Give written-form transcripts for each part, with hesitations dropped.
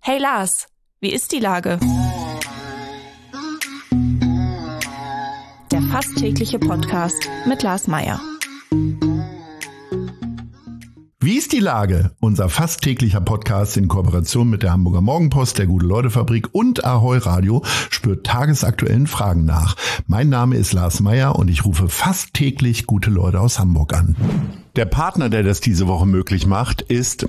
Hey Lars, wie ist die Lage? Der fast tägliche Podcast mit Lars Meyer. Wie ist die Lage? Unser fast täglicher Podcast in Kooperation mit der Hamburger Morgenpost, der Gute-Leute-Fabrik und Ahoi Radio spürt tagesaktuellen Fragen nach. Mein Name ist Lars Meyer und ich rufe fast täglich gute Leute aus Hamburg an. Der Partner, der das diese Woche möglich macht, ist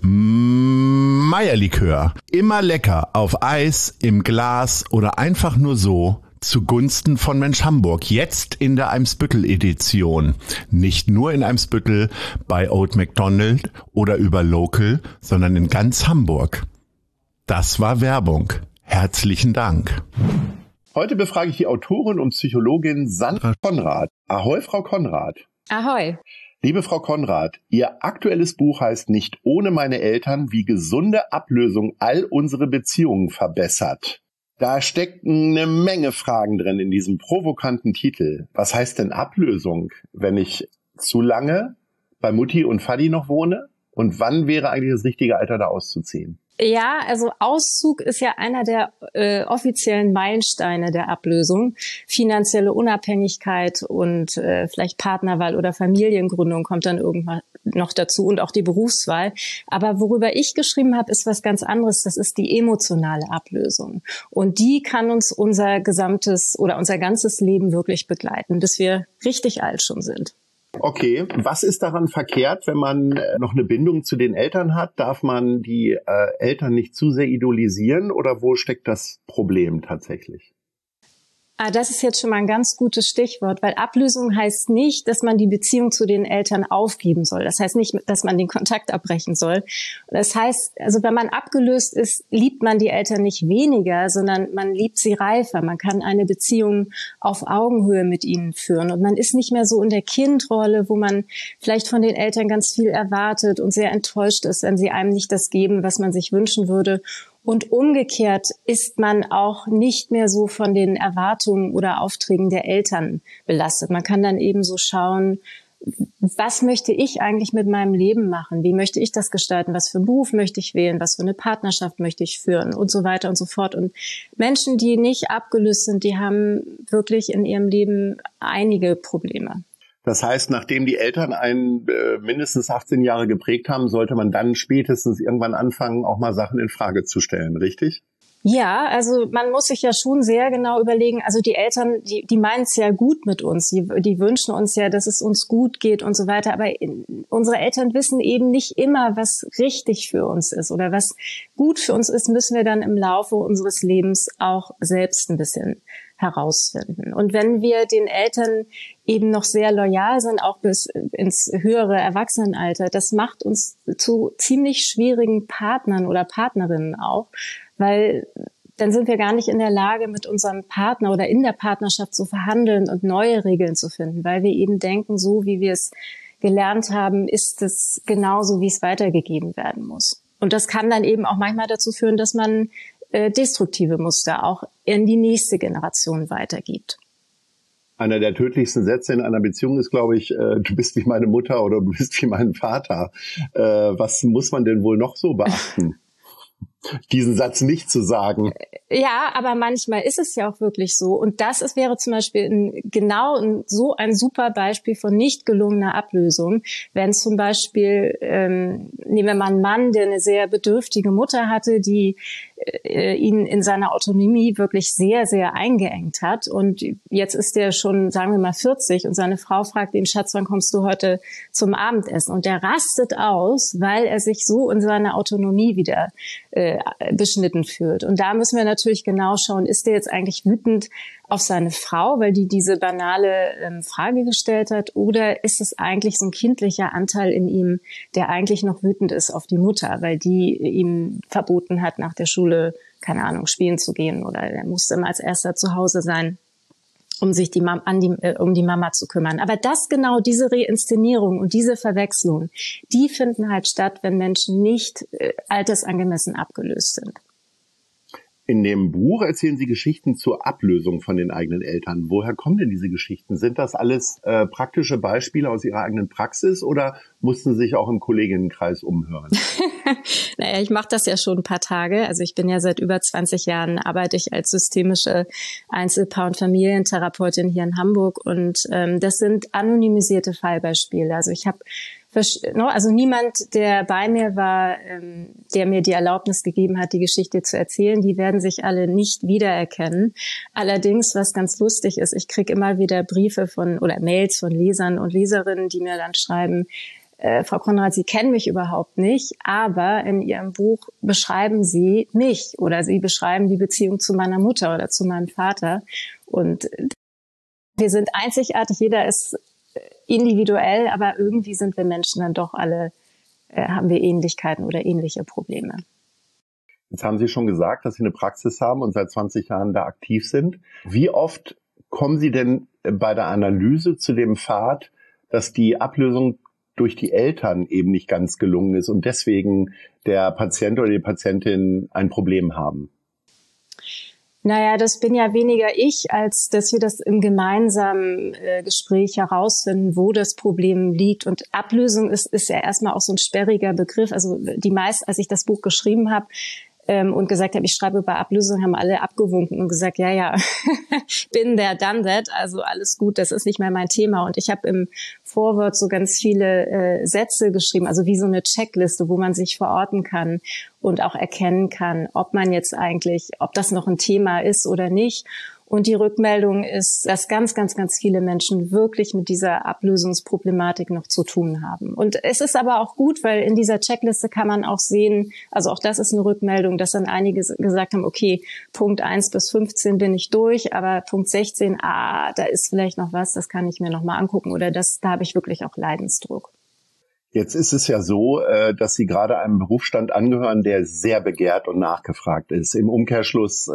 Meyer-Likör. Immer lecker, auf Eis, im Glas oder einfach nur so. Zugunsten von Mensch Hamburg, jetzt in der Eimsbüttel-Edition. Nicht nur in Eimsbüttel, bei Old McDonald oder über Local, sondern in ganz Hamburg. Das war Werbung. Herzlichen Dank. Heute befrage ich die Autorin und Psychologin Sandra Konrad. Ahoi, Frau Konrad. Ahoi. Liebe Frau Konrad, Ihr aktuelles Buch heißt Nicht ohne meine Eltern, wie gesunde Ablösung all unsere Beziehungen verbessert. Da stecken eine Menge Fragen drin in diesem provokanten Titel. Was heißt denn Ablösung, wenn ich zu lange bei Mutti und Vati noch wohne? Und wann wäre eigentlich das richtige Alter, da auszuziehen? Ja, also Auszug ist ja einer der offiziellen Meilensteine der Ablösung. Finanzielle Unabhängigkeit und vielleicht Partnerwahl oder Familiengründung kommt dann irgendwann noch dazu und auch die Berufswahl. Aber worüber ich geschrieben habe, ist was ganz anderes. Das ist die emotionale Ablösung. Und die kann uns unser ganzes Leben wirklich begleiten, bis wir richtig alt schon sind. Okay, was ist daran verkehrt, wenn man noch eine Bindung zu den Eltern hat? Darf man die Eltern nicht zu sehr idolisieren oder wo steckt das Problem tatsächlich? Das ist jetzt schon mal ein ganz gutes Stichwort, weil Ablösung heißt nicht, dass man die Beziehung zu den Eltern aufgeben soll. Das heißt nicht, dass man den Kontakt abbrechen soll. Das heißt, also wenn man abgelöst ist, liebt man die Eltern nicht weniger, sondern man liebt sie reifer. Man kann eine Beziehung auf Augenhöhe mit ihnen führen und man ist nicht mehr so in der Kindrolle, wo man vielleicht von den Eltern ganz viel erwartet und sehr enttäuscht ist, wenn sie einem nicht das geben, was man sich wünschen würde. Und umgekehrt ist man auch nicht mehr so von den Erwartungen oder Aufträgen der Eltern belastet. Man kann dann eben so schauen, was möchte ich eigentlich mit meinem Leben machen? Wie möchte ich das gestalten? Was für einen Beruf möchte ich wählen? Was für eine Partnerschaft möchte ich führen? Und so weiter und so fort. Und Menschen, die nicht abgelöst sind, die haben wirklich in ihrem Leben einige Probleme. Das heißt, nachdem die Eltern einen mindestens 18 Jahre geprägt haben, sollte man dann spätestens irgendwann anfangen, auch mal Sachen in Frage zu stellen, richtig? Ja, also man muss sich ja schon sehr genau überlegen, also die Eltern, die meinen es ja gut mit uns, die wünschen uns ja, dass es uns gut geht und so weiter, aber unsere Eltern wissen eben nicht immer, was richtig für uns ist oder was gut für uns ist, müssen wir dann im Laufe unseres Lebens auch selbst ein bisschen herausfinden. Und wenn wir den Eltern eben noch sehr loyal sind, auch bis ins höhere Erwachsenenalter, das macht uns zu ziemlich schwierigen Partnern oder Partnerinnen auch, weil dann sind wir gar nicht in der Lage, mit unserem Partner oder in der Partnerschaft zu verhandeln und neue Regeln zu finden, weil wir eben denken, so wie wir es gelernt haben, ist es genauso, wie es weitergegeben werden muss. Und das kann dann eben auch manchmal dazu führen, dass man destruktive Muster auch in die nächste Generation weitergibt. Einer der tödlichsten Sätze in einer Beziehung ist, glaube ich, du bist wie meine Mutter oder du bist wie mein Vater. Was muss man denn wohl noch so beachten? Diesen Satz nicht zu sagen. Ja, aber manchmal ist es ja auch wirklich so. Und wäre zum Beispiel so ein super Beispiel von nicht gelungener Ablösung. Wenn zum Beispiel, nehmen wir mal einen Mann, der eine sehr bedürftige Mutter hatte, die ihn in seiner Autonomie wirklich sehr, sehr eingeengt hat. Und jetzt ist er schon, sagen wir mal, 40 und seine Frau fragt ihn, Schatz, wann kommst du heute zum Abendessen? Und der rastet aus, weil er sich so in seiner Autonomie wieder beschnitten fühlt. Und da müssen wir natürlich genau schauen, ist der jetzt eigentlich wütend auf seine Frau, weil die diese banale Frage gestellt hat, oder ist es eigentlich so ein kindlicher Anteil in ihm, der eigentlich noch wütend ist auf die Mutter, weil die ihm verboten hat, nach der Schule, keine Ahnung, spielen zu gehen, oder er musste immer als erster zu Hause sein, um sich um die Mama zu kümmern. Aber diese Reinszenierung und diese Verwechslung, die finden halt statt, wenn Menschen nicht altersangemessen abgelöst sind. In dem Buch erzählen Sie Geschichten zur Ablösung von den eigenen Eltern. Woher kommen denn diese Geschichten? Sind das alles praktische Beispiele aus Ihrer eigenen Praxis oder mussten Sie sich auch im Kolleginnenkreis umhören? Naja, ich mache das ja schon ein paar Tage. Also ich bin ja seit über 20 Jahren, arbeite ich als systemische Einzelpaar- und Familientherapeutin hier in Hamburg. Und das sind anonymisierte Fallbeispiele. Also ich habe also niemand, der bei mir war, der mir die Erlaubnis gegeben hat, die Geschichte zu erzählen, die werden sich alle nicht wiedererkennen. Allerdings, was ganz lustig ist, ich kriege immer wieder Briefe oder Mails von Lesern und Leserinnen, die mir dann schreiben, Frau Konrad, Sie kennen mich überhaupt nicht, aber in Ihrem Buch beschreiben Sie mich oder Sie beschreiben die Beziehung zu meiner Mutter oder zu meinem Vater. Und wir sind einzigartig, jeder ist individuell, aber irgendwie sind wir Menschen dann doch alle, haben wir Ähnlichkeiten oder ähnliche Probleme. Jetzt haben Sie schon gesagt, dass Sie eine Praxis haben und seit 20 Jahren da aktiv sind. Wie oft kommen Sie denn bei der Analyse zu dem Pfad, dass die Ablösung durch die Eltern eben nicht ganz gelungen ist und deswegen der Patient oder die Patientin ein Problem haben? Naja, das bin ja weniger ich, als dass wir das im gemeinsamen Gespräch herausfinden, wo das Problem liegt. Und Ablösung ist ja erstmal auch so ein sperriger Begriff. Also als ich das Buch geschrieben habe und gesagt habe, ich schreibe über Ablösung, haben alle abgewunken und gesagt, ja, bin there, done that. Also alles gut, das ist nicht mehr mein Thema. Und ich habe im Vorwort so ganz viele Sätze geschrieben, also wie so eine Checkliste, wo man sich verorten kann und auch erkennen kann, ob das noch ein Thema ist oder nicht. Und die Rückmeldung ist, dass ganz, ganz, ganz viele Menschen wirklich mit dieser Ablösungsproblematik noch zu tun haben. Und es ist aber auch gut, weil in dieser Checkliste kann man auch sehen, also auch das ist eine Rückmeldung, dass dann einige gesagt haben, okay, Punkt 1 bis 15 bin ich durch, aber Punkt 16, da ist vielleicht noch was, das kann ich mir noch mal angucken oder da habe ich wirklich auch Leidensdruck. Jetzt ist es ja so, dass Sie gerade einem Berufsstand angehören, der sehr begehrt und nachgefragt ist. Im Umkehrschluss,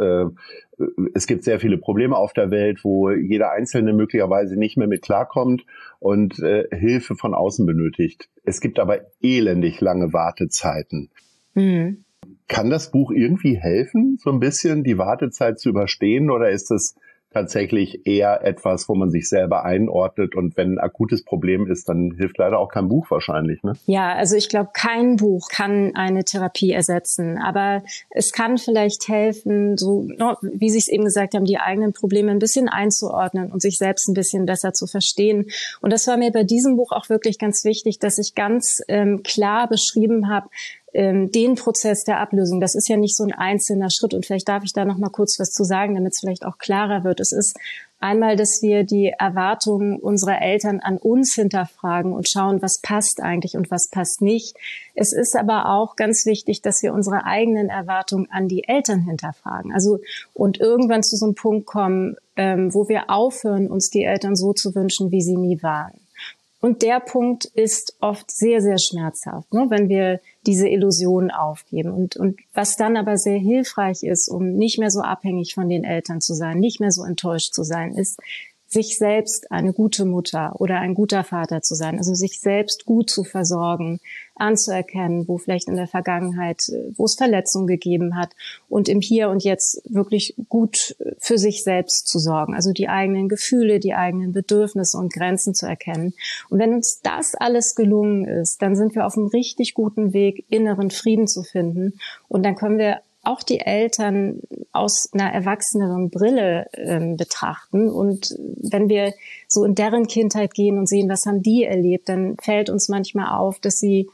es gibt sehr viele Probleme auf der Welt, wo jeder Einzelne möglicherweise nicht mehr mit klarkommt und Hilfe von außen benötigt. Es gibt aber elendig lange Wartezeiten. Mhm. Kann das Buch irgendwie helfen, so ein bisschen die Wartezeit zu überstehen, oder ist es tatsächlich eher etwas, wo man sich selber einordnet und wenn ein akutes Problem ist, dann hilft leider auch kein Buch wahrscheinlich, ne? Ja, also ich glaube, kein Buch kann eine Therapie ersetzen, aber es kann vielleicht helfen, so wie Sie es eben gesagt haben, die eigenen Probleme ein bisschen einzuordnen und sich selbst ein bisschen besser zu verstehen. Und das war mir bei diesem Buch auch wirklich ganz wichtig, dass ich ganz klar beschrieben habe, den Prozess der Ablösung. Das ist ja nicht so ein einzelner Schritt und vielleicht darf ich da noch mal kurz was zu sagen, damit es vielleicht auch klarer wird. Es ist einmal, dass wir die Erwartungen unserer Eltern an uns hinterfragen und schauen, was passt eigentlich und was passt nicht. Es ist aber auch ganz wichtig, dass wir unsere eigenen Erwartungen an die Eltern hinterfragen. Also und irgendwann zu so einem Punkt kommen, wo wir aufhören, uns die Eltern so zu wünschen, wie sie nie waren. Und der Punkt ist oft sehr, sehr schmerzhaft, ne, wenn wir diese Illusion aufgeben. Und was dann aber sehr hilfreich ist, um nicht mehr so abhängig von den Eltern zu sein, nicht mehr so enttäuscht zu sein, ist, sich selbst eine gute Mutter oder ein guter Vater zu sein, also sich selbst gut zu versorgen, anzuerkennen, wo vielleicht in der Vergangenheit, wo es Verletzungen gegeben hat und im Hier und Jetzt wirklich gut für sich selbst zu sorgen, also die eigenen Gefühle, die eigenen Bedürfnisse und Grenzen zu erkennen. Und wenn uns das alles gelungen ist, dann sind wir auf einem richtig guten Weg, inneren Frieden zu finden und dann können wir auch die Eltern aus einer erwachseneren Brille betrachten. Und wenn wir so in deren Kindheit gehen und sehen, was haben die erlebt, dann fällt uns manchmal auf, dass sie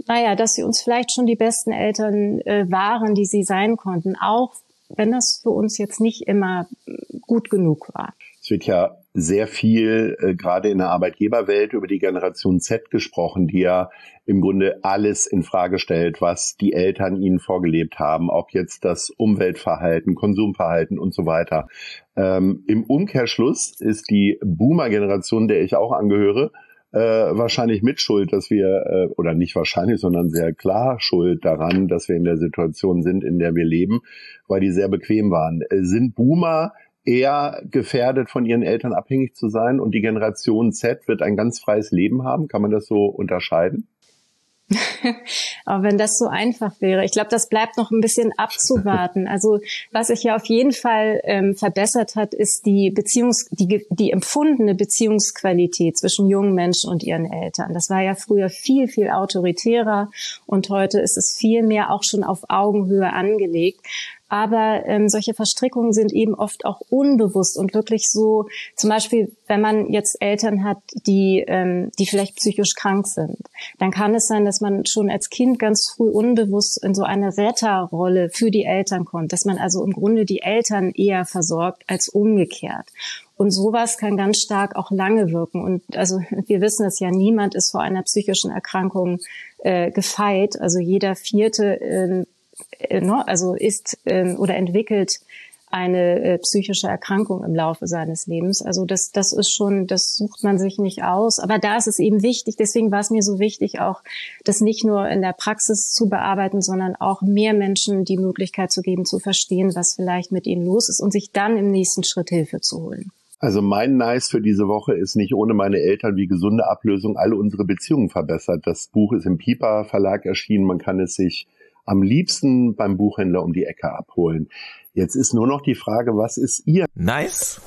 uns vielleicht schon die besten Eltern waren, die sie sein konnten, auch wenn das für uns jetzt nicht immer gut genug war. Es wird ja sehr viel, gerade in der Arbeitgeberwelt, über die Generation Z gesprochen, die ja im Grunde alles in Frage stellt, was die Eltern ihnen vorgelebt haben, ob jetzt das Umweltverhalten, Konsumverhalten und so weiter. Im Umkehrschluss ist die Boomer-Generation, der ich auch angehöre, wahrscheinlich mitschuld, dass wir, oder nicht wahrscheinlich, sondern sehr klar schuld daran, dass wir in der Situation sind, in der wir leben, weil die sehr bequem waren. Sind Boomer eher gefährdet, von ihren Eltern abhängig zu sein und die Generation Z wird ein ganz freies Leben haben? Kann man das so unterscheiden? Aber wenn das so einfach wäre, ich glaube, das bleibt noch ein bisschen abzuwarten. Also was sich ja auf jeden Fall verbessert hat, ist die empfundene Beziehungsqualität zwischen jungen Menschen und ihren Eltern. Das war ja früher viel, viel autoritärer und heute ist es viel mehr auch schon auf Augenhöhe angelegt. Aber solche Verstrickungen sind eben oft auch unbewusst und wirklich so, zum Beispiel, wenn man jetzt Eltern hat, die vielleicht psychisch krank sind, dann kann es sein, dass man schon als Kind ganz früh unbewusst in so eine Retterrolle für die Eltern kommt, dass man also im Grunde die Eltern eher versorgt als umgekehrt. Und sowas kann ganz stark auch lange wirken. Und also wir wissen es ja, niemand ist vor einer psychischen Erkrankung gefeit. Also jeder Vierte also ist oder entwickelt eine psychische Erkrankung im Laufe seines Lebens. Also das ist schon, das sucht man sich nicht aus. Aber da ist es eben wichtig, deswegen war es mir so wichtig, auch das nicht nur in der Praxis zu bearbeiten, sondern auch mehr Menschen die Möglichkeit zu geben, zu verstehen, was vielleicht mit ihnen los ist und sich dann im nächsten Schritt Hilfe zu holen. Also mein Nice für diese Woche ist nicht ohne meine Eltern, wie gesunde Ablösung alle unsere Beziehungen verbessert. Das Buch ist im Piper Verlag erschienen. Man kann es sich am liebsten beim Buchhändler um die Ecke abholen. Jetzt ist nur noch die Frage, was ist Ihr Nice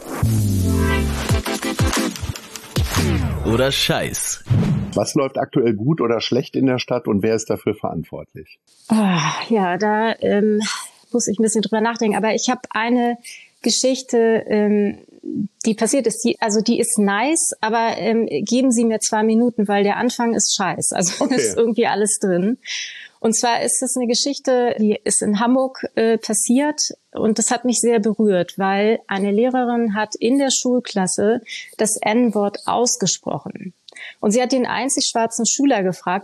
oder Scheiß? Was läuft aktuell gut oder schlecht in der Stadt und wer ist dafür verantwortlich? Ja, da muss ich ein bisschen drüber nachdenken. Aber ich habe eine Geschichte, die passiert ist, die ist nice, aber geben Sie mir 2 Minuten, weil der Anfang ist scheiß. Also okay. Ist irgendwie alles drin. Und zwar ist es eine Geschichte, die ist in Hamburg passiert und das hat mich sehr berührt, weil eine Lehrerin hat in der Schulklasse das N-Wort ausgesprochen. Und sie hat den einzig schwarzen Schüler gefragt,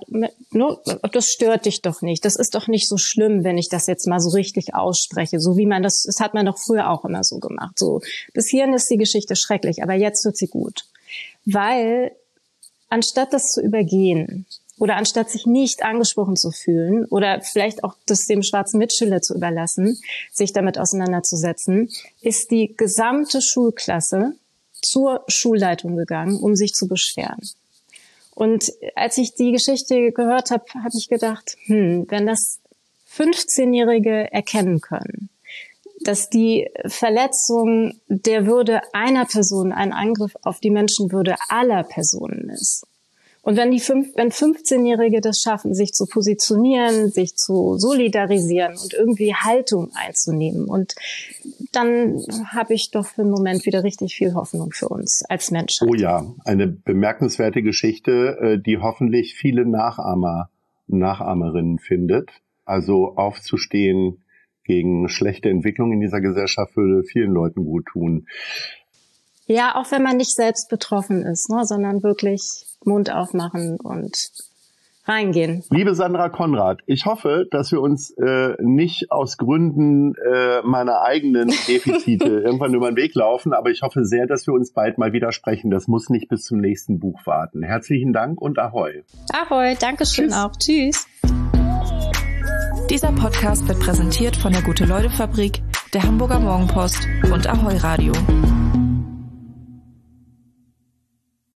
das stört dich doch nicht, das ist doch nicht so schlimm, wenn ich das jetzt mal so richtig ausspreche, so wie man das hat man doch früher auch immer so gemacht. So, bis hierhin ist die Geschichte schrecklich, aber jetzt wird sie gut. Weil anstatt das zu übergehen, oder anstatt sich nicht angesprochen zu fühlen oder vielleicht auch das dem schwarzen Mitschüler zu überlassen, sich damit auseinanderzusetzen, ist die gesamte Schulklasse zur Schulleitung gegangen, um sich zu beschweren. Und als ich die Geschichte gehört habe, habe ich gedacht, wenn das 15-Jährige erkennen können, dass die Verletzung der Würde einer Person ein Angriff auf die Menschenwürde aller Personen ist, und wenn 15-Jährige das schaffen, sich zu positionieren, sich zu solidarisieren und irgendwie Haltung einzunehmen, und dann habe ich doch für einen Moment wieder richtig viel Hoffnung für uns als Menschheit. Oh ja, eine bemerkenswerte Geschichte, die hoffentlich viele Nachahmerinnen findet. Also aufzustehen gegen schlechte Entwicklung in dieser Gesellschaft würde vielen Leuten gut tun. Ja, auch wenn man nicht selbst betroffen ist, ne, sondern wirklich Mund aufmachen und reingehen. Liebe Sandra Konrad, ich hoffe, dass wir uns nicht aus Gründen meiner eigenen Defizite irgendwann über den Weg laufen, aber ich hoffe sehr, dass wir uns bald mal wieder sprechen. Das muss nicht bis zum nächsten Buch warten. Herzlichen Dank und Ahoi. Ahoi, Dankeschön. Tschüss. Auch. Tschüss. Dieser Podcast wird präsentiert von der Gute-Leute-Fabrik, der Hamburger Morgenpost und Ahoi Radio.